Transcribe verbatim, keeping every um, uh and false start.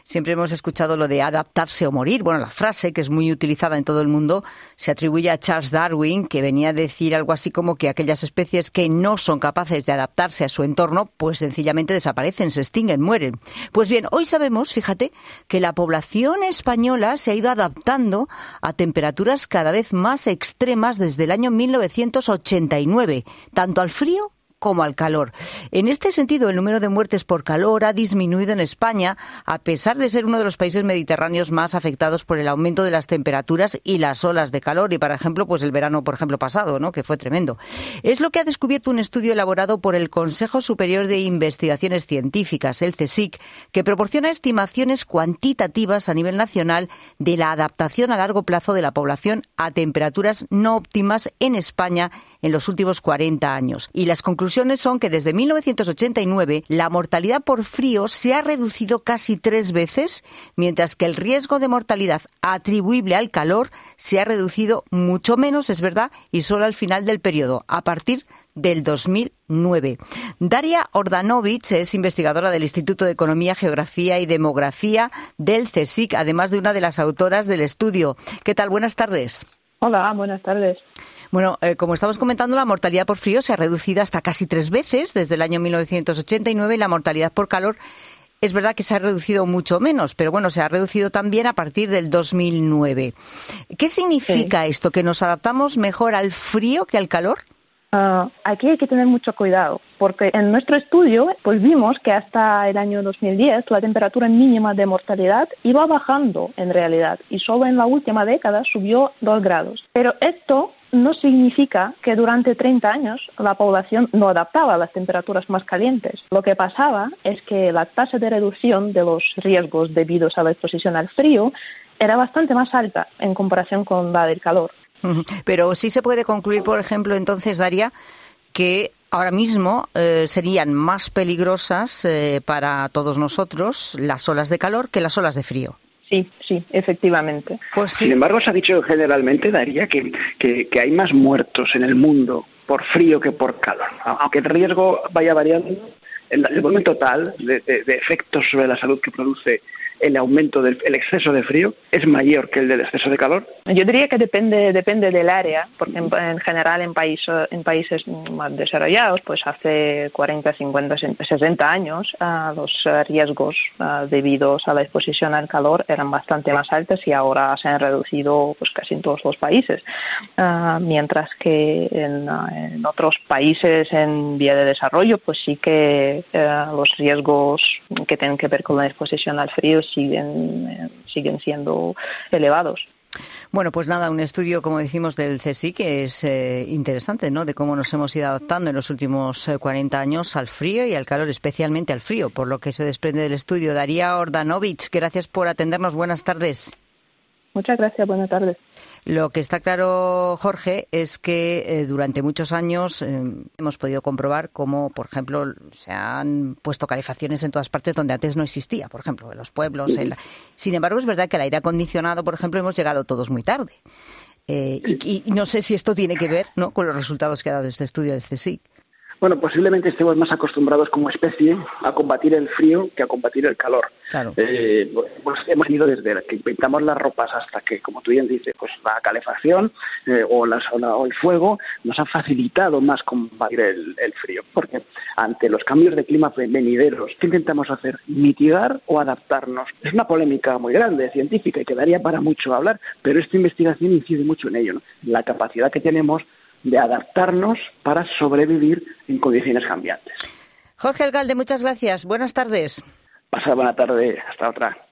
Siempre hemos escuchado lo de adaptarse o morir. Bueno, la frase, que es muy utilizada en todo el mundo, se atribuye a Charles Darwin, que venía a decir algo así como que aquellas especies que no son capaces de adaptarse a su entorno, pues sencillamente desaparecen, se extinguen, mueren. Pues bien, hoy sabemos, fíjate, que la población española se ha ido adaptando a temperaturas cada vez más extremas desde el año mil novecientos ochenta y nueve, tanto al frío como al calor. En este sentido, el número de muertes por calor ha disminuido en España, a pesar de ser uno de los países mediterráneos más afectados por el aumento de las temperaturas y las olas de calor. Y, por ejemplo, pues el verano, por ejemplo, pasado, ¿no?, que fue tremendo. Es lo que ha descubierto un estudio elaborado por el Consejo Superior de Investigaciones Científicas, el CSIC, que proporciona estimaciones cuantitativas a nivel nacional de la adaptación a largo plazo de la población a temperaturas no óptimas en España en los últimos cuarenta años. Y las conclusiones son que desde mil novecientos ochenta y nueve la mortalidad por frío se ha reducido casi tres veces, mientras que el riesgo de mortalidad atribuible al calor se ha reducido mucho menos, es verdad, y solo al final del periodo, a partir del dos mil nueve. Daria Ordanovich es investigadora del Instituto de Economía, Geografía y Demografía del CSIC, además de una de las autoras del estudio. ¿Qué tal? Buenas tardes. Hola, buenas tardes. Bueno, eh, como estamos comentando, la mortalidad por frío se ha reducido hasta casi tres veces desde el año mil novecientos ochenta y nueve y la mortalidad por calor es verdad que se ha reducido mucho menos, pero bueno, se ha reducido también a partir del dos mil nueve. ¿Qué significa sí. esto, que nos adaptamos mejor al frío que al calor? Uh, aquí hay que tener mucho cuidado, porque en nuestro estudio pues vimos que hasta el año dos mil diez la temperatura mínima de mortalidad iba bajando en realidad y solo en la última década subió dos grados. Pero esto no significa que durante treinta años la población no adaptaba a las temperaturas más calientes. Lo que pasaba es que la tasa de reducción de los riesgos debidos a la exposición al frío era bastante más alta en comparación con la del calor. Pero sí se puede concluir, por ejemplo, entonces, Daria, que ahora mismo eh, serían más peligrosas eh, para todos nosotros las olas de calor que las olas de frío. Sí, sí, efectivamente. Pues sí. Sin embargo, se ha dicho generalmente, Daria, que, que, que hay más muertos en el mundo por frío que por calor. Aunque el riesgo vaya variando, el, el volumen total de, de, de efectos sobre la salud que produce el aumento del el exceso de frío es mayor que el del exceso de calor. Yo diría que depende depende del área, porque en, en general en, país, en países más desarrollados, pues hace cuarenta, cincuenta, sesenta años uh, los riesgos uh, debidos a la exposición al calor eran bastante más altos y ahora se han reducido pues casi en todos los países, uh, mientras que en, uh, en otros países en vía de desarrollo pues sí que uh, los riesgos que tienen que ver con la exposición al frío siguen eh, siguen siendo elevados. Bueno, pues nada, un estudio, como decimos, del CSIC que es eh, interesante, ¿no?, de cómo nos hemos ido adaptando en los últimos eh, cuarenta años al frío y al calor, especialmente al frío, por lo que se desprende del estudio. Daria Ordanovich, gracias por atendernos. Buenas tardes. Muchas gracias, buenas tardes. Lo que está claro, Jorge, es que eh, durante muchos años eh, hemos podido comprobar cómo, por ejemplo, se han puesto calefacciones en todas partes donde antes no existía, por ejemplo, en los pueblos. En la... Sin embargo, es verdad que el aire acondicionado, por ejemplo, hemos llegado todos muy tarde. Eh, y, y no sé si esto tiene que ver, ¿no?, con los resultados que ha dado este estudio del CSIC. Bueno, posiblemente estemos más acostumbrados como especie a combatir el frío que a combatir el calor. Claro. Eh, pues hemos ido desde que inventamos las ropas hasta que, como tú bien dices, pues la calefacción eh, o, las, o, la, o el fuego nos ha facilitado más combatir el, el frío. Porque ante los cambios de clima venideros, ¿qué intentamos hacer? ¿Mitigar o adaptarnos? Es una polémica muy grande, científica, y quedaría para mucho hablar, pero esta investigación incide mucho en ello, ¿no? La capacidad que tenemos de adaptarnos para sobrevivir en condiciones cambiantes. Jorge Alcalde, muchas gracias. Buenas tardes. Pasad buena tarde. Hasta otra.